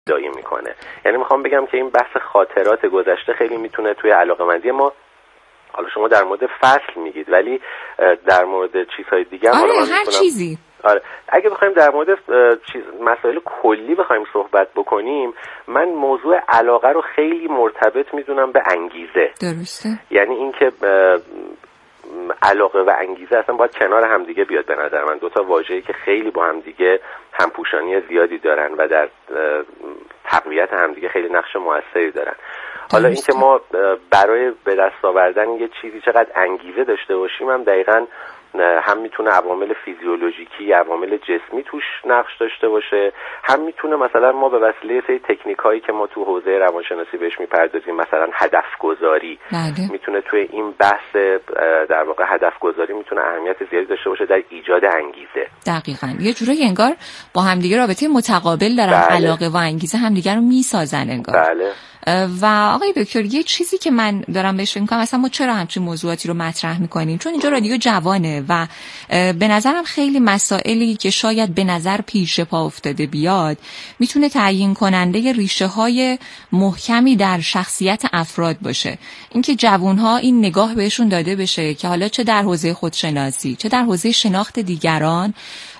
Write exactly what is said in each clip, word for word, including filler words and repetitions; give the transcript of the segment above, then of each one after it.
دایی میکنه. یعنی میخوام بگم که این بحث خاطرات گذشته خیلی میتونه توی علاقه‌مندی ما، حالا شما در مورد فصل میگید ولی در مورد چیزهای دیگه هم آره هر چیزی. آره اگه بخوایم در مورد چیز مسائل کلی بخوایم صحبت بکنیم، من موضوع علاقه رو خیلی مرتبط میدونم به انگیزه. درسته. یعنی اینکه علاقه و انگیزه اصلا باید کنار همدیگه بیاد. به نظر من دوتا واژه‌ای که خیلی با همدیگه همپوشانی زیادی دارن و در تقویت همدیگه خیلی نقش موثری دارن. حالا اینکه ما برای به دست آوردن یه چیزی چقدر انگیزه داشته باشیم هم دقیقاً هم میتونه عوامل فیزیولوژیکی، عوامل جسمی توش نقش داشته باشه، هم میتونه مثلا ما به وسیله سری تکنیکایی که ما تو حوزه روانشناسی بهش میپردازیم، مثلا هدف گذاری، میتونه توی این بحث در واقع هدف گذاری میتونه اهمیت زیادی داشته باشه در ایجاد انگیزه. دقیقاً یه جورایی انگار با همدیگه رابطه متقابل دارن. بله. علاقه و انگیزه همدیگه رو میسازن انگار. بله. و آقای دکتر یه چیزی که من دارم بهش فکر می‌کنم، اصلا ما چرا همچین موضوعاتی رو مطرح می‌کنیم؟ چون اینجا رادیو جوانه و به نظرم خیلی مسائلی که شاید به نظر پیش پا افتاده بیاد میتونه تعیین کننده ریشه‌های محکمی در شخصیت افراد باشه. اینکه جوان‌ها این نگاه بهشون داده بشه که حالا چه در حوزه خودشناسی چه در حوزه شناخت دیگران،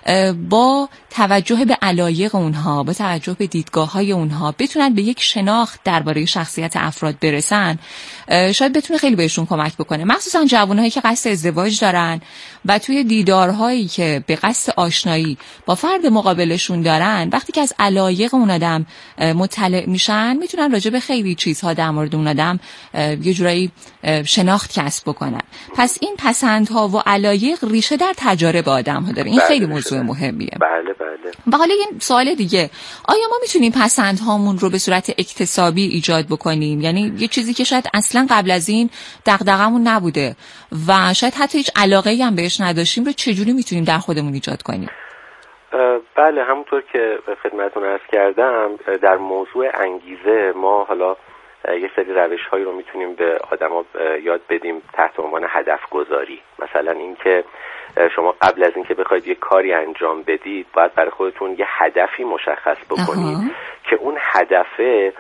با توجه به علایق اونها، با توجه به دیدگاه‌های اونها بتونن به یک شناخت درباره شخصیت افراد برسن، شاید بتونه خیلی بهشون کمک بکنه، مخصوصا جوانایی که قصد ازدواج دارن و توی دیدارهایی که به قصد آشنایی با فرد مقابلشون دارن، وقتی که از علایق اون آدم مطلع میشن میتونن راجع به خیلی چیزها در مورد اون آدم یه جورایی شناخت کسب بکنن. پس این پسندها و علایق ریشه در تجارب آدم‌ها داره. این بله خیلی موضوع مهمیه. بله بله. و حالا یه سوال دیگه، آیا ما میتونیم پسندهامون رو به صورت اکتسابی ایجاد بکنیم؟ یعنی یه چیزی که شاید اصلا قبل از این دغدغمون نبوده و شاید حتی هیچ علاقه‌ای هم بهش نداشتیم رو چجوری میتونیم در خودمون ایجاد کنیم؟ بله، همونطور که خدمتتون عرض کردم در موضوع انگیزه ما حالا یه سری روش‌هایی رو میتونیم به آدما یاد بدیم تحت عنوان هدف گذاری. مثلا اینکه شما قبل از اینکه بخواید یه کاری انجام بدید باید برای خودتون یه هدفی مشخص بکنید اها. که اون هدفه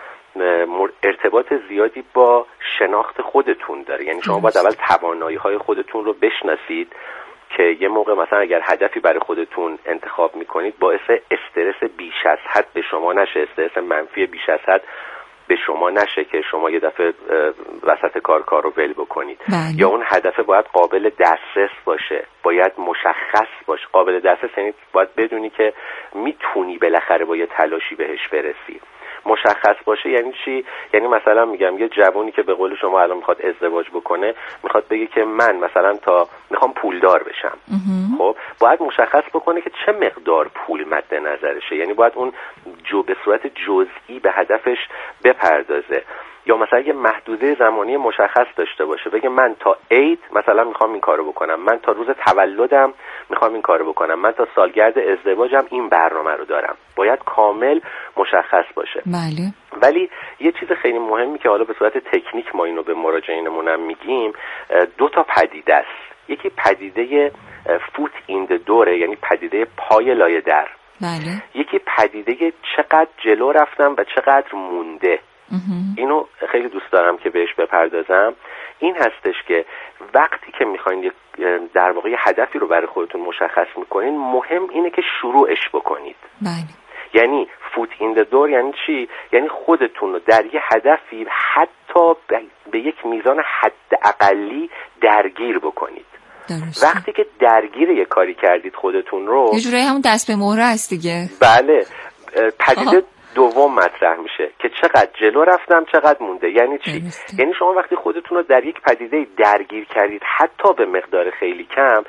ارتباط زیادی با شناخت خودتون داره. یعنی شما باید اول توانایی‌های خودتون رو بشناسید که یه موقع مثلا اگر هدفی برای خودتون انتخاب میکنید باعث استرس بیش از حد به شما نشه، استرس منفی بیش از حد به شما نشه که شما یه دفعه وسط کار کار رو ول بکنید. بله. یا اون هدف باید قابل دسترس باشه، باید مشخص باشه. قابل دسترس یعنی باید بدونی که میتونی بالاخره با یه تلاشی بهش برسی. مشخص باشه یعنی چی؟ یعنی مثلا میگم یه جوونی که به قول شما الان میخواد ازدواج بکنه، میخواد بگه که من مثلا تا میخوام پولدار بشم. خب باید مشخص بکنه که چه مقدار پول مد نظرشه. یعنی باید اون جو به صورت جزئی به هدفش بپردازه. یا مثلا یه محدوده زمانی مشخص داشته باشه، بگه من تا عید مثلا میخوام این کارو بکنم، من تا روز تولدم میخوام این کارو بکنم، من تا سالگرد ازدواجم این برنامه رو دارم. باید کامل مشخص باشه. بله. ولی یه چیز خیلی مهمی که حالا به صورت تکنیک ما اینو به مراجعینمون میگیم، دو تا پدیده است. یکی پدیده فوت این د دوره، یعنی پدیده پای لایه در. بله. یکی پدیده چقدر جلو رفتم و چقدر مونده. اینو خیلی دوست دارم که بهش بپردازم. این هستش که وقتی که میخواین در واقع هدفی رو برای خودتون مشخص میکنین، مهم اینه که شروعش بکنید. بله. یعنی فوت این د دور یعنی چی؟ یعنی خودتون رو در یه هدفی حتی به یک میزان حد اقلی درگیر بکنید. درست. وقتی که درگیر یه کاری کردید خودتون رو، یه جوری همون دست به مهره است دیگه. بله. پدیده دوم مطرح میشه که چقدر جلو رفتم چقدر مونده. یعنی چی؟ درسته. یعنی شما وقتی خودتون رو در یک پدیده درگیر کردید حتی به مقدار خیلی کم،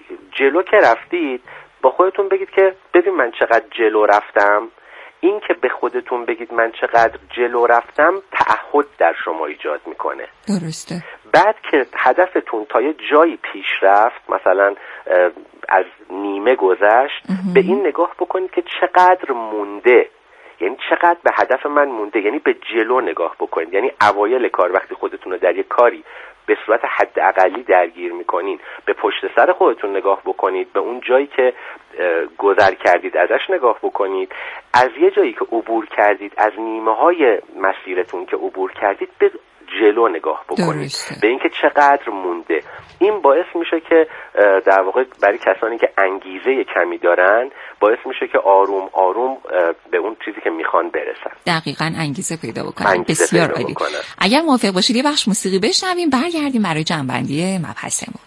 جلو که رفتید با خودتون بگید که ببین من چقدر جلو رفتم. این که به خودتون بگید من چقدر جلو رفتم تعهد در شما ایجاد میکنه. درسته. بعد که هدفتون تا یه جایی پیش رفت، مثلا از نیمه گذشت، به این نگاه بکنید که چقدر مونده. یعنی چقدر به هدف من مونده، یعنی به جلو نگاه بکنید. یعنی اوایل کار وقتی خودتون رو در یک کاری به صورت حداقلی درگیر میکنین، به پشت سر خودتون نگاه بکنید، به اون جایی که گذر کردید ازش نگاه بکنید، از یه جایی که عبور کردید، از نیمه های مسیرتون که عبور کردید به جلو نگاه بکنید، درسته. به اینکه چقدر مونده. این باعث میشه که در واقع برای کسانی که انگیزه کمی دارن باعث میشه که آروم آروم به اون چیزی که میخوان برسن. دقیقاً انگیزه پیدا بکنن. بسیار عالی. اگر موافق باشید یه بخش موسیقی بشنویم، برگردیم برای جنبندی مبحثمون.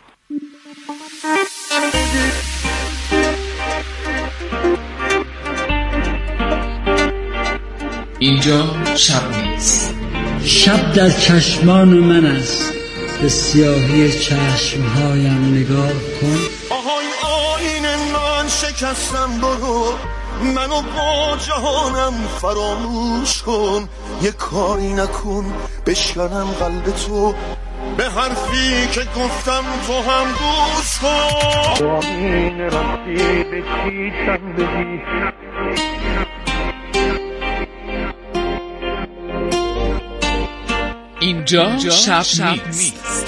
اینجا شب نیست. شب در چشمان من است، به سیاهی چشمهایم نگاه کن. آهای آینه من شکستم، برو منو با جهانم فراموش کن. یه کاری نکن بشکنم قلب تو، به حرفی که گفتم تو هم گوش کن. آینه رفتی به چیشم بدی، اینجا شب, شب نیست.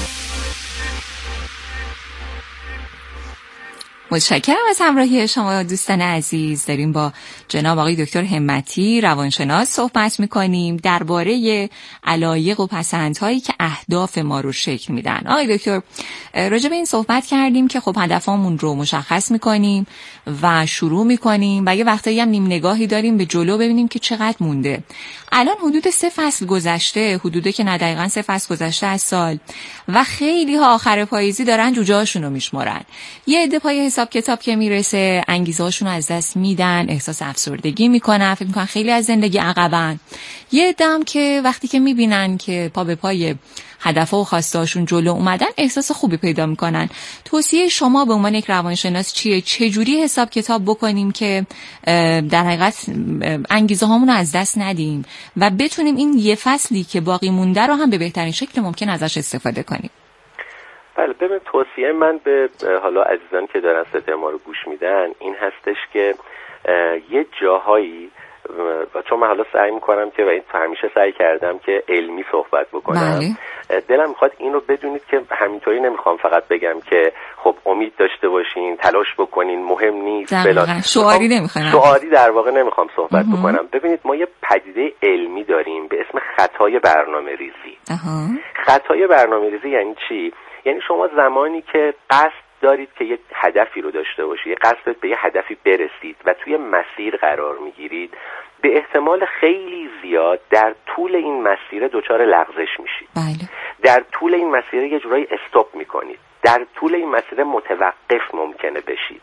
متشکرم از همراهی شما دوستان عزیز. داریم با جناب آقای دکتر همتی روانشناس صحبت میکنیم درباره علایق و پسندهایی که اهداف ما رو شکل میدن. آقای دکتر راجع به این صحبت کردیم که خب هدفمون رو مشخص میکنیم و شروع میکنیم و یه وقتایی هم نیم نگاهی داریم به جلو ببینیم که چقدر مونده. الان حدود سه فصل گذشته، حدوده که نه دقیقاً سه فصل گذشته از سال و خیلی ها آخر پاییزی دارن جوجه هاشون رو میشمارن. یه عده پای حساب کتاب که میرسه انگیزه هاشون رو از دست میدن، احساس افسردگی میکنن، فکر میکنن خیلی از زندگی عقبن. یه عده‌ام که وقتی که میبینن که پا به پای هدفها و خواسته هاشون جلو اومدن احساس خوبی پیدا میکنن. توصیه شما به عنوان یک روانشناس چیه؟ چه جوری حساب کتاب بکنیم که در حقیقت انگیزه هامون رو از دست ندیم و بتونیم این یه فصلی که باقی مونده رو هم به بهترین شکل ممکن ازش استفاده کنیم؟ بله، ببین توصیه من به حالا عزیزان که دارن صدای ما رو گوش میدن این هستش که یه جاهایی، چون من حالا سعی میکنم که و این همیشه سعی کردم که علمی صحبت بکنم، بله. دلم میخواد این رو بدونید که همینطوری نمیخوام فقط بگم که خب امید داشته باشین، تلاش بکنین، مهم نیست، دقیقاً شعاری نمیخوام شعاری در واقع نمیخوام صحبت اه. بکنم. ببینید ما یه پدیده علمی داریم به اسم خطای برنامه ریزی. اه. خطای برنامه ریزی یعنی چی؟ یعنی شما زمانی که قصد دارید که یک هدفی رو داشته باشید، یک قصد به یه هدفی برسید و توی مسیر قرار میگیرید، به احتمال خیلی زیاد در طول این مسیر دچار لغزش میشید. بله. در طول این مسیر یه جورایی استاپ میکنید. در طول این مسیر متوقف ممکنه بشید.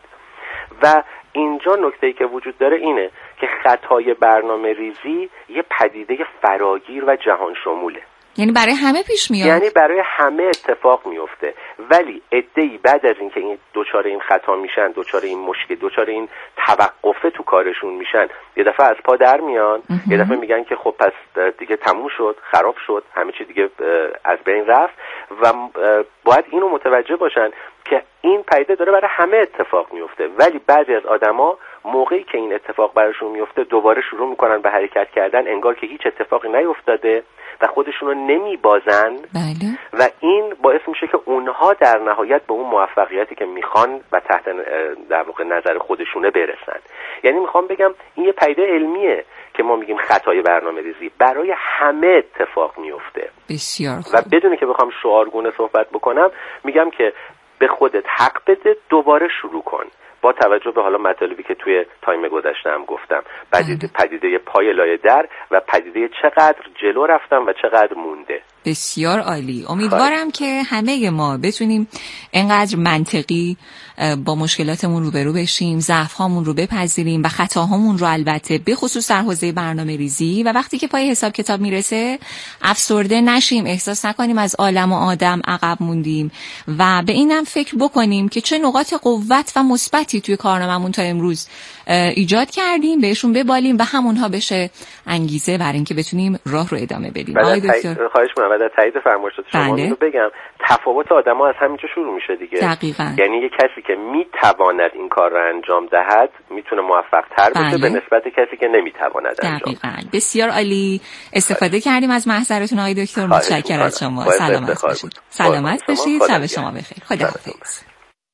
و اینجا نکته‌ای که وجود داره اینه که خطای برنامه ریزی یه پدیده فراگیر و جهان شموله. یعنی برای همه پیش میاد، یعنی برای همه اتفاق میفته، ولی عده‌ای بعد از اینکه این دوچار این خطا میشن، دوچار این مشکل، دوچار این توقفه تو کارشون میشن، یه دفعه از پا در میان، یه دفعه میگن که خب پس دیگه تموم شد، خراب شد، همه چی دیگه از بین رفت. و باید اینو متوجه باشن که این پدیده داره برای همه اتفاق میفته، ولی بعضی از آدما موقعی که این اتفاق براشون میفته دوباره شروع میکنن به حرکت کردن انگار که هیچ اتفاقی نیفتاده و خودشون رو نمیبازن. بله. و این باعث میشه که اونها در نهایت به اون موفقیتی که میخوان و تحت در واقع نظر خودشونه برسن. یعنی میخوام بگم این یه پدیده علمیه که ما میگیم خطای برنامه ریزی، برای همه اتفاق میفته. بسیار خوب. و بدون که بخوام شعارگونه صحبت بکنم میگم که به خودت حق بده، دوباره شروع کن، با توجه به حالا مطالبی که توی تایم گذشته هم گفتم، پدیده پدیده پای لای در و پدیده چقدر جلو رفتم و چقدر مونده. بسیار عالی. امیدوارم که همه ما بتونیم اینقدر منطقی با مشکلاتمون روبرو بشیم، ضعف‌هامون رو بپذیریم و خطاهامون رو، البته به خصوص در حوزه برنامه‌ریزی، و وقتی که پای حساب کتاب میرسه افسرده نشیم، احساس نکنیم از عالم و آدم عقب موندیم و به اینم فکر بکنیم که چه نقاط قوت و مثبتی توی کارنامه‌مون تا امروز ایجاد کردیم، بهشون ببالیم و همونها بشه انگیزه برای اینکه بتونیم راه رو ادامه بدیم. آقای دکتر خواهش می‌کنم و در تایید فرمایشات شما اینو بگم تفاوت آدم‌ها از همینجا شروع میشه دیگه. دقیقاً. یعنی یه کسی که میتواند این کار رو انجام دهد میتونه موفق تر بشه به نسبت کسی که نمیتواند انجام. دقیقاً. بسیار عالی، استفاده کردیم از محضرتون آقای دکتر. متشکرم از شما. سلامت باشید. سلامت باشید. شب شما بخیر. خداحافظ.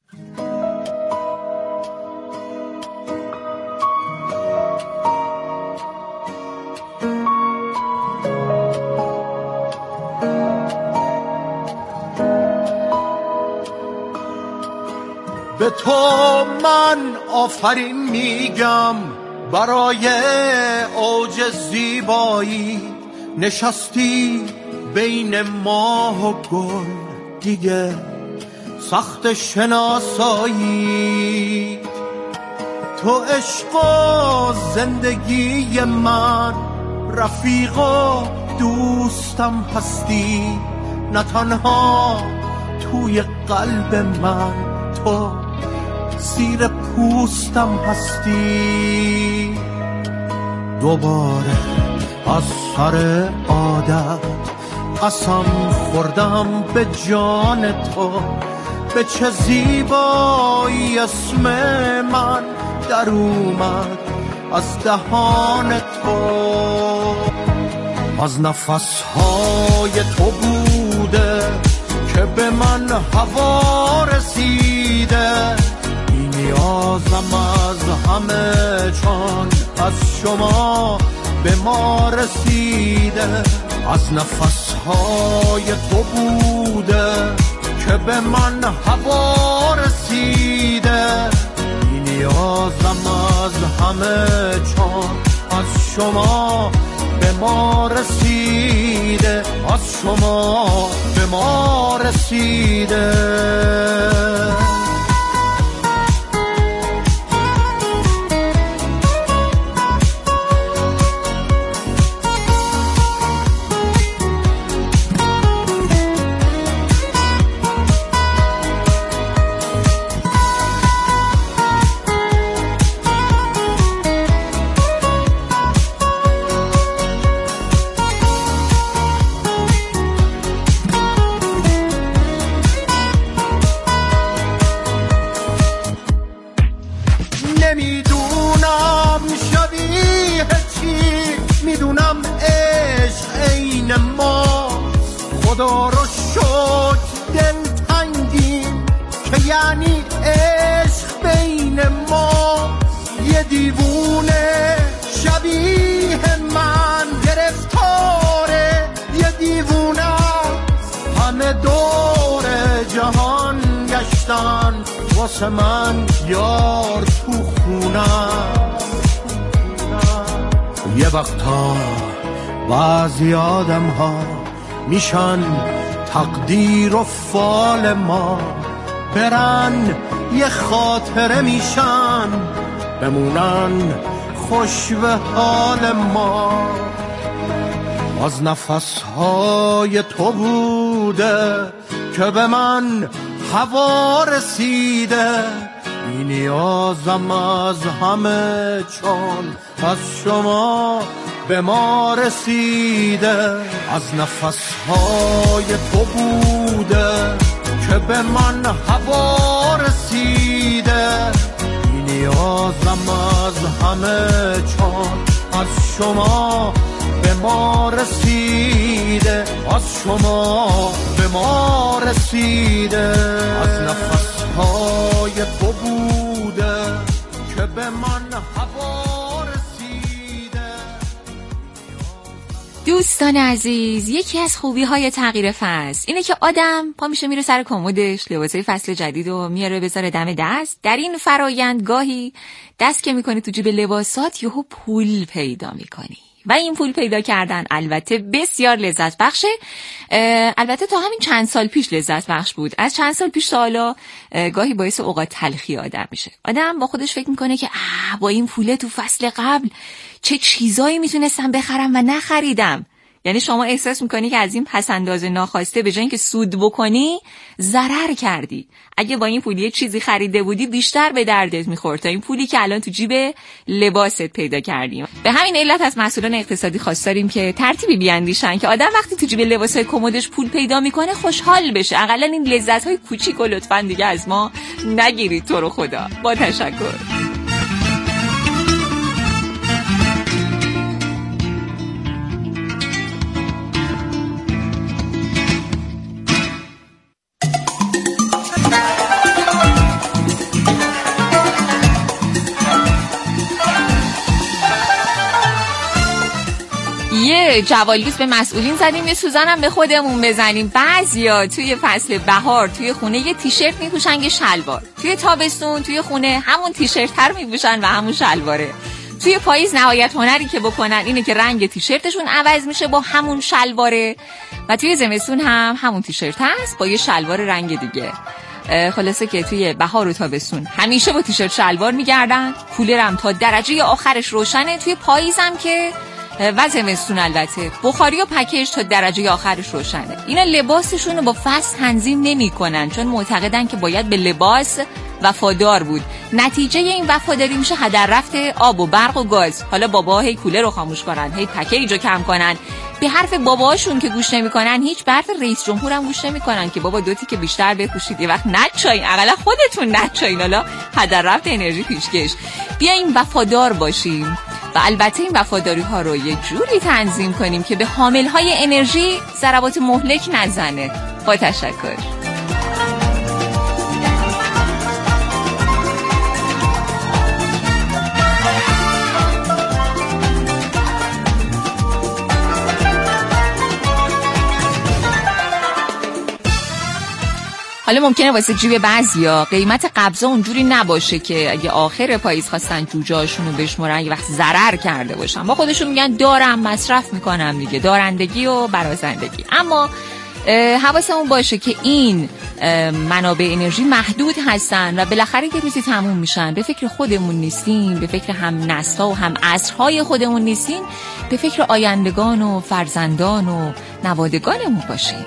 به تو من آفرین میگم برای اوج زیبایی، نشستی بین ماه و گل دیگه سخت شناسایی. تو عشق و زندگی من، رفیق و دوستم هستی، نه تنها توی قلب من، تو زیر پوستم هستی. دوباره از سر عادت قسم خوردم به جان تو، به چه زیبایی اسم من در اومد از دهان تو. از نفسهای تو بوده که به من هوا رسیده، بی نیازم از همه چون از شما به ما رسیده. از نفسهای تو بوده که به من هوا رسیده، بی نیازم از همه چون از شما به ما رسیده، از شما به ما رسیده. نمیدونم شبیه چی، میدونم عشق عین ما، خدا رو شکر دل تنگیم که یعنی عشق بین ما. یه دیوونه شبیه من گرفتاره، یه دیوونه همه دور جهان گشتن واسه من یار تو خونم. یه وقتا بعضی آدم ها میشن تقدیر و فال ما، برن یه خاطره میشن بمونن خوش به حال ما. از نفسهای تو بوده که به من هوا رسیده، بی نیازم از همه چون از شما به ما رسیده. از نفسهای تو بوده که به من هوا رسیده، بی نیازم از همه چون از شما به ما رسیده، از شما به ما رسیده. از نفسهای تو بوده که به من هوا رسیده. دوستان عزیز، یکی از خوبی های تغییر فصل اینه که آدم پا میشه میره سر کمدش لباسای فصل جدید رو میاره بذاره دم دست. در این فرایند گاهی دست که میکنی تو جیب لباسات یهو پول پیدا میکنی و این پول پیدا کردن البته بسیار لذت بخشه. البته تا همین چند سال پیش لذت بخش بود، از چند سال پیش تا حالا گاهی باعث اوقات تلخی آدم میشه. آدم با خودش فکر میکنه که آه با این پوله تو فصل قبل چه چیزایی میتونستم بخرم و نخریدم. یعنی شما احساس میکنی که از این پسنداز ناخواسته به جای اینکه سود بکنی ضرر کردی. اگه با این پول یه چیزی خریده بودی بیشتر به دردت میخورد تا این پولی که الان تو جیب لباست پیدا کردیم. به همین علت از مسئولان اقتصادی خواست داریم که ترتیبی بیاندیشن که آدم وقتی تو جیب لباسای کمدش پول پیدا میکنه خوشحال بشه. اقلا این لذت‌های کوچیکو لطفاً دیگه از ما نگیرید تو رو خدا. با تشکر. یه جوالیز به مسئولین زدیم، یه سوزنم به خودمون بزنیم. بعضیا توی فصل بهار توی خونه یه تیشرت میپوشن یه شلوار، توی تابستون توی خونه همون تیشرت هر میپوشن و همون شلواره. توی پاییز نهایت هنری که بکنن اینه که رنگ تیشرتشون عوض میشه با همون شلواره و توی زمستون هم همون تیشرت هست با یه شلوار رنگ دیگه. خلاصه که توی بهار و تابستون همیشه با تیشرت شلوار میگردن، کولرم تا درجه آخرش روشنه. توی پاییزم که و زمستون البته بخاری و پکیج تا درجه آخرش روشنه. اینا لباسشون رو با فصل تنظیم نمی کنن چون معتقدن که باید به لباس وفادار بود. نتیجه این وفاداری میشه هدر رفت آب و برق و گاز. حالا بابا هی کولر رو خاموش کنن، هی پکیج رو کم کنن. به حرف باباشون که گوش نمیکنن، هیچ به حرف رئیس جمهور هم گوش نمیکنن که بابا دوتی که بیشتر بپوشید، یه وقت نچاین، اقلا خودتون نچاین. حالا هدر رفت انرژی پیشکش. بیاین وفادار باشیم و البته این وفاداری ها رو یه جوری تنظیم کنیم که به حامل های انرژی ضربات مهلک نزنه. با تشکر. حالا ممکنه واسه جیب بعضیا قیمت قبضا اونجوری نباشه که اگه آخر پاییز خواستن جوجه‌هاشون رو بشمرن یه وقت ضرر کرده باشن. با خودشون میگن دارم مصرف میکنم دیگه، دارندگی و برازندگی. اما حواسمون باشه که این منابع انرژی محدود هستن و بالاخره یه روزی تموم میشن. به فکر خودمون نیستیم، به فکر هم نسل‌ها و هم عصرهای خودمون نیستیم، به فکر آیندگان و فرزندان و نوادگانمون باشیم.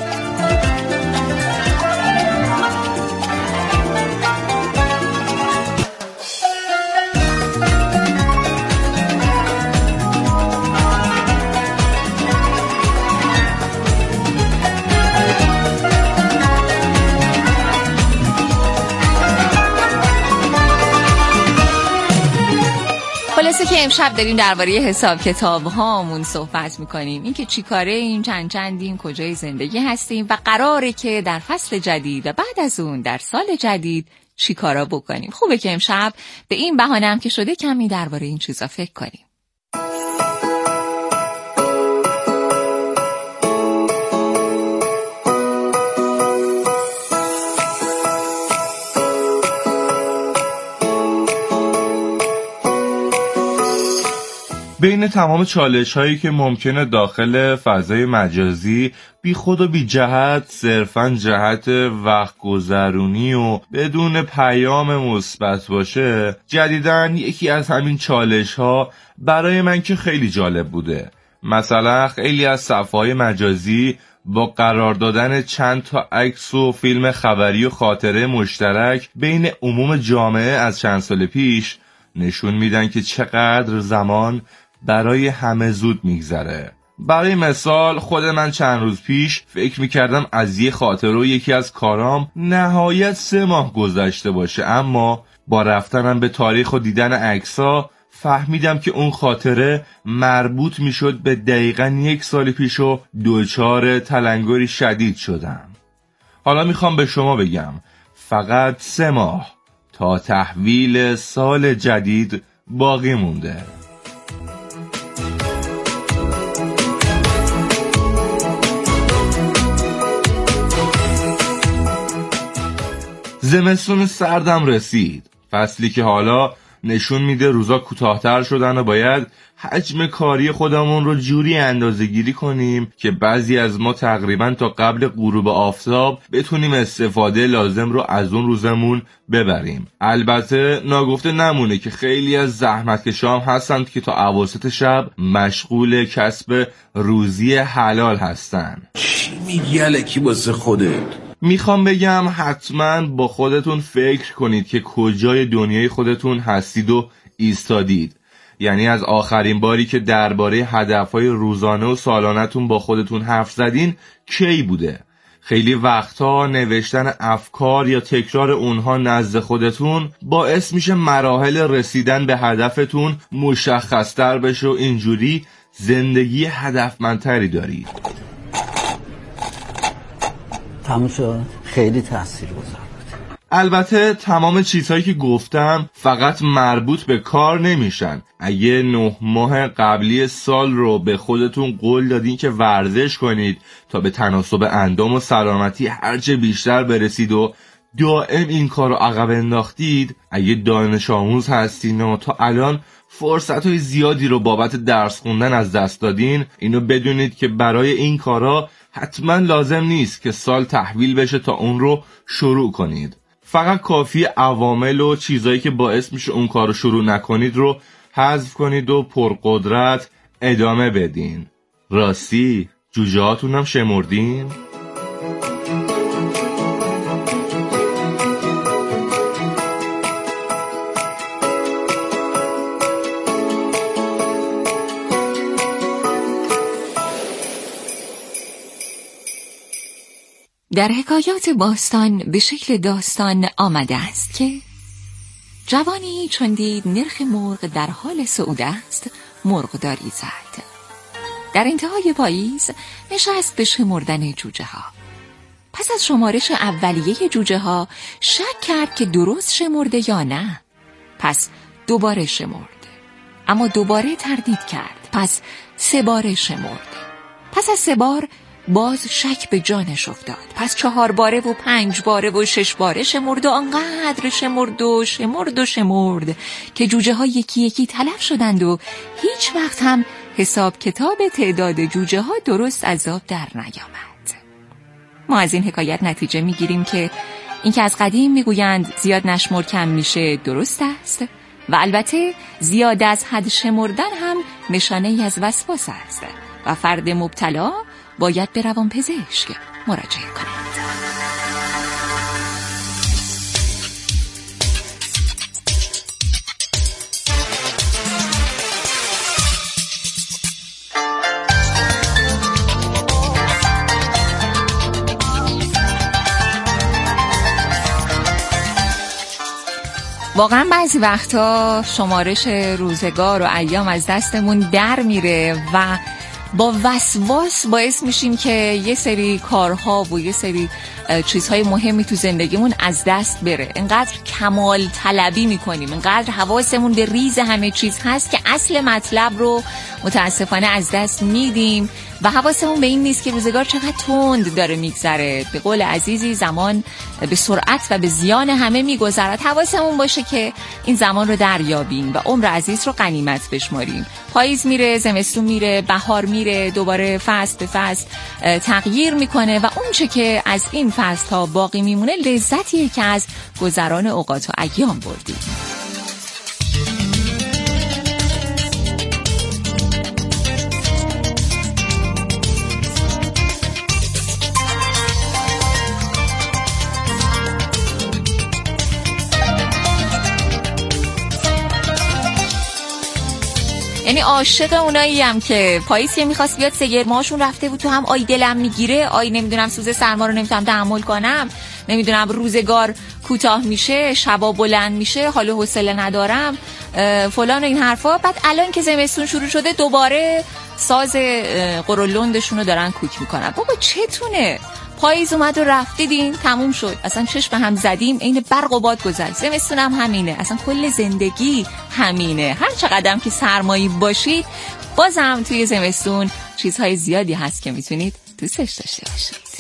خلاصه که امشب داریم درباره حساب کتاب هامون صحبت میکنیم. این که چی کاره این چند چندیم، کجای زندگی هستیم و قراره که در فصل جدید و بعد از اون در سال جدید چی کارا بکنیم. خوبه که امشب به این بهانه هم که شده کمی درباره این چیزا فکر کنیم. بین تمام چالش هایی که ممکنه داخل فضای مجازی بی خود و بی جهت صرفاً جهت وقت گذرونی و بدون پیام مثبت باشه، جدیداً یکی از همین چالش ها برای من که خیلی جالب بوده. مثلا خیلی از صفحه‌های مجازی با قرار دادن چند تا عکس و فیلم خبری و خاطره مشترک بین عموم جامعه از چند سال پیش نشون میدن که چقدر زمان برای همه زود میگذره. برای مثال خود من چند روز پیش فکر میکردم از یه خاطره و یکی از کارام نهایت سه ماه گذشته باشه، اما با رفتنم به تاریخ و دیدن عکس‌ها فهمیدم که اون خاطره مربوط میشد به دقیقاً یک سال پیش و دوچار تلنگری شدید شدم. حالا میخوام به شما بگم فقط سه ماه تا تحویل سال جدید باقی مونده. زمستون سردم رسید، فصلی که حالا نشون میده روزا کوتاه‌تر شدن و باید حجم کاری خودمون رو جوری اندازه‌گیری کنیم که بعضی از ما تقریبا تا قبل غروب آفتاب بتونیم استفاده لازم رو از اون روزمون ببریم. البته ناگفته نمونه که خیلی از زحمتکشام هستند که تا اواسط شب مشغول کسب روزی حلال هستن. چی میگی الکی واسه خودت؟ میخوام بگم حتما با خودتون فکر کنید که کجای دنیای خودتون هستید و ایستادید. یعنی از آخرین باری که درباره هدفهای روزانه و سالانه‌تون با خودتون حرف زدین کی بوده؟ خیلی وقتا نوشتن افکار یا تکرار اونها نزد خودتون باعث میشه مراحل رسیدن به هدفتون مشخص‌تر بشه و اینجوری زندگی هدفمندتری دارید. تموم شد. خیلی تاثیرگذار بود. البته تمام چیزهایی که گفتم فقط مربوط به کار نمیشن. اگه نه ماه قبلی سال رو به خودتون قول دادین که ورزش کنید تا به تناسب اندام و سلامتی هرچه بیشتر برسید و دائم این کار رو عقب انداختید، اگه دانش آموز هستین و تا الان فرصت‌های زیادی رو بابت درس خوندن از دست دادین، اینو بدونید که برای این کارا حتما لازم نیست که سال تحویل بشه تا اون رو شروع کنید. فقط کافی عوامل و چیزایی که باعث میشه اون کار رو شروع نکنید رو حذف کنید و پرقدرت ادامه بدین. راستی جوجه هاتون هم شمردین؟ در حکایات باستان به شکل داستان آمده است که جوانی چون دید نرخ مرغ در حال صعود است، مرغداری زد. در انتهای پاییز نشست به شمردن جوجه ها. پس از شمارش اولیه جوجه ها شک کرد که درست شمرده یا نه. پس دوباره شمرد، اما دوباره تردید کرد. پس سه باره شمرد. پس از سه بار باز شک به جانش افتاد. پس چهار باره و پنج باره و شش باره شمرد و آنقدر شمرد و شمرد و شمرد که جوجه ها یکی یکی تلف شدند و هیچ وقت هم حساب کتاب تعداد جوجه ها درست از آب در نیامد. ما از این حکایت نتیجه میگیریم که این که از قدیم میگویند زیاد نشمر کم میشه درست است و البته زیاد از حد شمردن هم نشانه ای از وسواس است و فرد مبتلا باید به روانپزشک مراجعه کند. واقعا بعضی وقتا شمارش روزگار و ایام از دستمون در میره و با وسواس باعث میشیم که یه سری کارها و یه سری چیزهای مهمی تو زندگیمون از دست بره. انقدر کمال طلبی میکنیم، انقدر حواسمون به ریز همه چیز هست که اصل مطلب رو متاسفانه از دست میدیم و حواسمون به این نیست که روزگار چقدر تند داره میگذره. به قول عزیزی زمان به سرعت و به زیان همه میگذرد. حواسمون باشه که این زمان رو دریابیم و عمر عزیز رو غنیمت بشماریم. پاییز میره، زمستون میره، بهار میره، دوباره فصل به فصل تغییر میکنه و اون چه که از این فصل ها باقی میمونه لذتیه که از گذران اوقات و ایام بردیم. یعنی عاشق اونایی هم که پاییز که میخواست بیاد سگرماشون رفته بود تو هم آی دلم میگیره، آی نمیدونم سوز سرما رو نمیتونم تحمل کنم، نمیدونم روزگار کوتاه میشه، شبا بلند میشه، حال و حوصله ندارم، فلان و این حرفا. بعد الان که زمستون شروع شده دوباره ساز قرولندشون رو دارن کوک میکنن. بابا چتونه؟ پاییز اومد و رفت، دیدین تموم شد، اصلا چشم هم زدیم، عین برق و باد گذشت. زمستون هم همینه، اصلا کل زندگی همینه. هر چقدر که سرمایی باشید باز هم توی زمستون چیزهای زیادی هست که میتونید دوستش داشته باشید.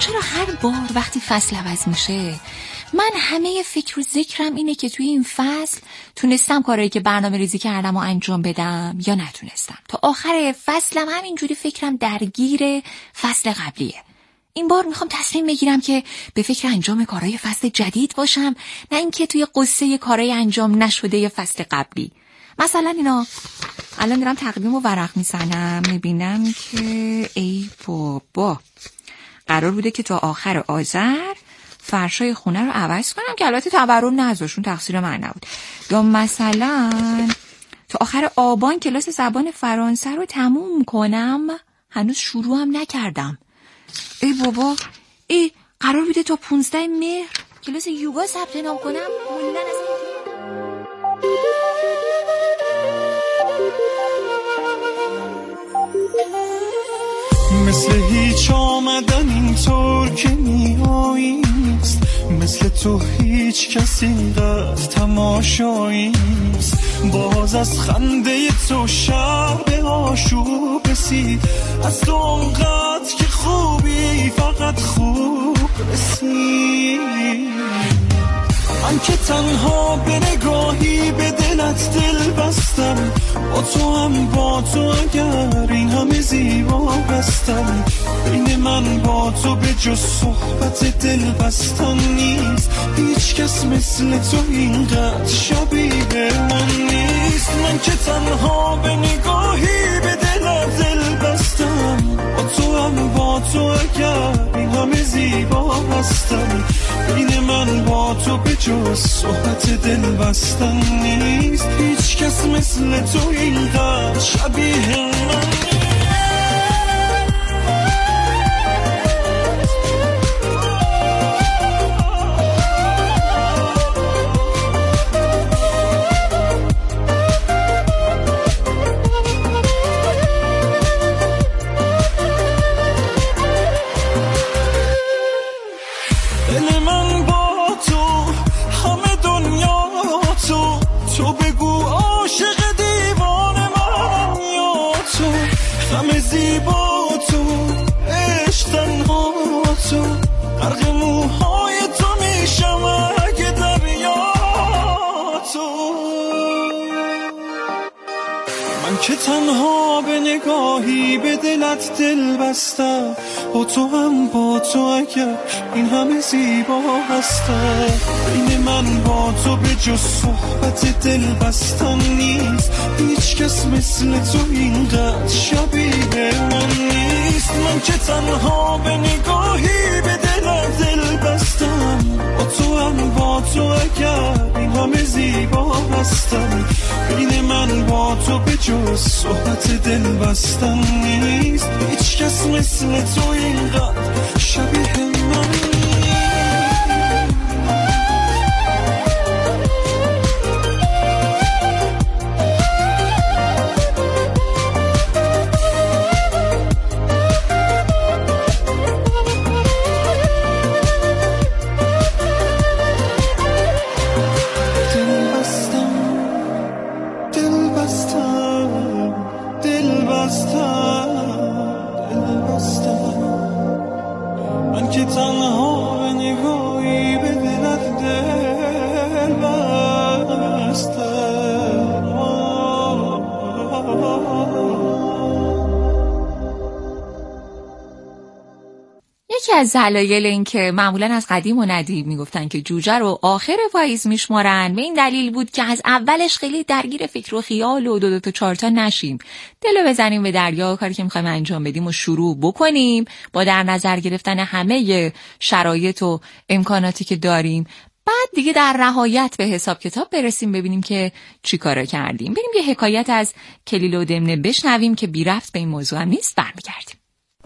چرا هر بار وقتی فصل عوض میشه من همه فکر و ذکرم اینه که توی این فصل تونستم کارایی که برنامه ریزی کردم و انجام بدم یا نتونستم. تا آخر فصلم همینجوری فکرم درگیر فصل قبلیه. این بار میخوام تصمیم بگیرم که به فکر انجام کارهای فصل جدید باشم، نه اینکه توی قصه کارهای انجام نشده فصل قبلی. مثلا اینا الان دارم تقویم و ورق میزنم، میبینم که ای بابا قرار بوده که تا آخر آذر فرشای خونه رو عوض کنم که البته تبرون نذاشون، تقصیر من نبود. یا مثلا تا آخر آبان کلاس زبان فرانسه رو تموم کنم، هنوز شروع هم نکردم. ای بابا ای قرار بوده تا پونزده مهر کلاس یوگا ثبت نام کنم، موندن اصلا. مثل هیچ آمدن اینطور که میایی نیست، مثل تو هیچ کس اینقدر تماشایی نیست. باز از خنده تو شب به آشوب رسید، از تو اونقدر که خوبی فقط خوب رسید. من که تنها به نگاهی به دلت دل بستم، با تو هم با تو اگر این همه زیبا بستم. بین من با تو به جز صحبت دل بستن نیست، هیچ کس مثل تو اینقدر شبیه من نیست. من که تنها به نگاهی به دلت دل بستم، با تو هم با تو اگر این همه زیبا بستم. بین من با تو به جز صحبت دل بستن نیست، هیچ کس مثل تو اینقدر شبیه من نیست. که تنها به نگاهی به دلت دل بستم، با تو هم با تو اگر این همه زیبا هستم. بین من با تو به جز صحبت دل بستن نیست، هیچ کس مثل تو اینقدر شبیه من نیست. من که تنها به نگاهی به دلت دل بستم، با تو هم با تو اگر این همه زیبا هستم. بین من با تو به جز صحبت دل بستن نیست، هیچ کس مثل تو اینقدر شبیه من نیست. یکی از دلایل این که معمولا از قدیم و ندیم میگفتن که جوجه رو آخر پاییز میشمارن به این دلیل بود که از اولش خیلی درگیر فکر و خیال و دو دو تا چارتا نشیم، دلو بزنیم به دریا، کاری که میخوایم انجام بدیم و شروع بکنیم با در نظر گرفتن همه شرایط و امکاناتی که داریم. بعد دیگه در نهایت به حساب کتاب برسیم ببینیم که چی کارا کردیم. بریم یه حکایت از کلیل و دمنه بشنویم که بی ربط به این موضوع هم نیست، برمیگردیم.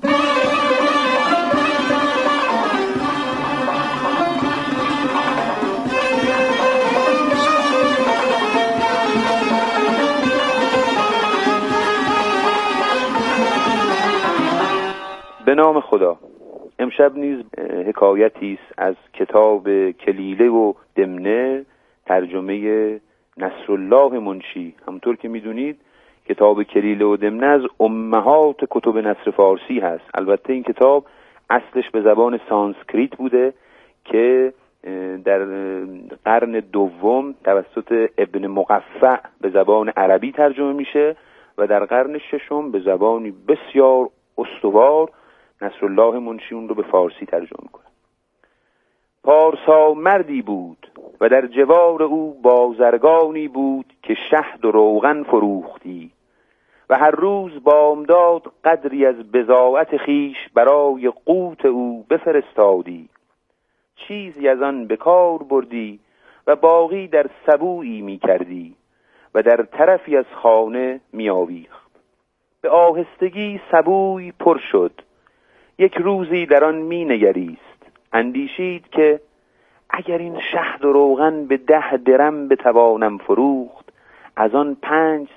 به نام خدا. امشب نیز حکایتی است از کتاب کلیله و دمنه، ترجمه نصرالله منشی. همونطور که میدونید کتاب کلیله و دمنه از امهات کتب نثر فارسی هست. البته این کتاب اصلش به زبان سانسکریت بوده که در قرن دوم توسط ابن مقفع به زبان عربی ترجمه میشه و در قرن ششم به زبانی بسیار استوار نصرالله منشی اون رو به فارسی ترجمه میکنه. پارسا مردی بود و در جوار او بازرگانی بود که شهد و روغن فروختی و هر روز بامداد قدری از بضاعت خیش برای قوت او بفرستادی. چیزی از آن به کار بردی و باقی در سبویی می کردی و در طرفی از خانه می آویخت. به آهستگی سبوی پر شد. یک روزی در آن می نگریست. اندیشید که اگر این شهد و روغن به ده درم بتوانم فروخت، از آن پنج